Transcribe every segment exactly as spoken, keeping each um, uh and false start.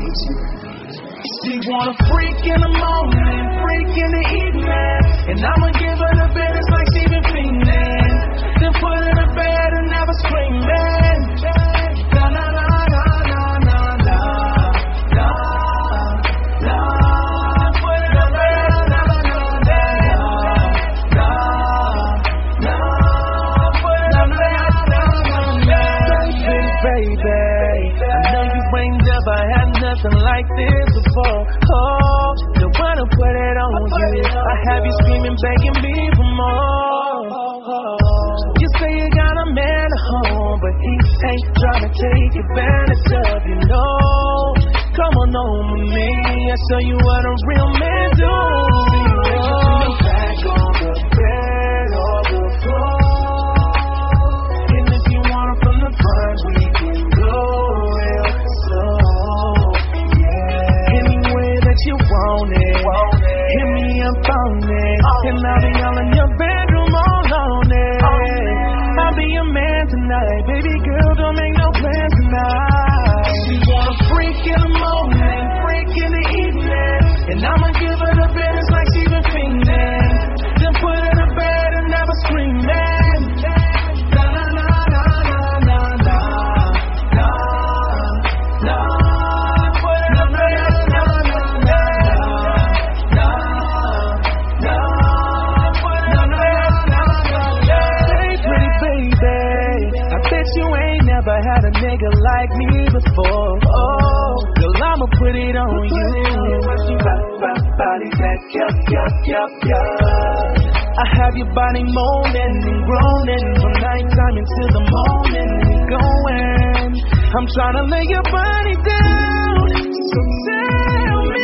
She want a freak in the morning, freak in the evening, and I'ma give her the business like she been fiending. Then put her to bed and never screaming. Na na na na na na na na na. Put her to bed and never screaming. Na na. Put her to bed and never screaming. Baby, I know you ain't never had nothing like this before. Oh, don't wanna put it on you. I have you screaming, begging me for more. You say you got a man at home, but he ain't trying to take advantage of you. No, come on home with me. I'll show you what a real man do. Oh, back on the bed or the floor. And if you want it from the front, we can go real slow. You want it, hit me up on it, and I'll be all in your bedroom all on it. I'll be your man tonight, baby girl, don't make no plans tonight. She want a freak in the morning, freak in the evening, and I'ma give her the business like she been fiending. Then put her to bed and never screaming. Na na na na na na na na na. You ain't never had a nigga like me before. Oh, girl, I'ma put it on you. Body that, yup, yup, yup, yup. I have your body moaning and groaning from nighttime into the morning. We going. I'm trying to lay your body down. So tell me.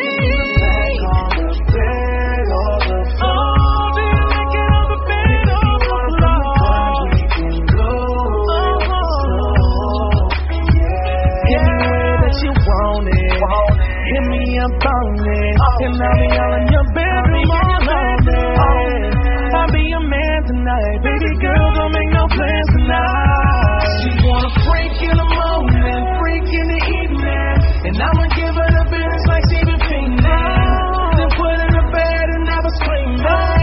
Hit me up on it, and I'll be all in your bedroom all on it. I'll be your man tonight, baby girl, don't make no plans tonight. She want a freak in the morning, freak in the evening, and I'ma give her the business like she been fiending. Then put her to bed and never screaming.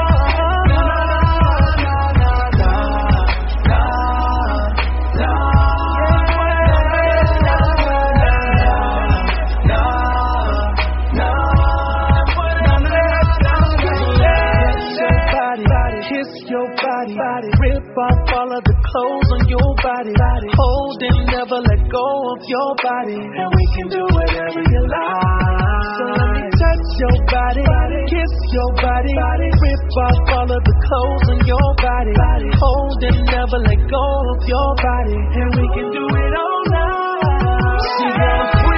Rip off all of the clothes on your body, hold and never let go of your body, and we can do whatever you like. So let me touch your body, kiss your body, rip off all of the clothes on your body, hold and never let go of your body, and we can do it all night. She got a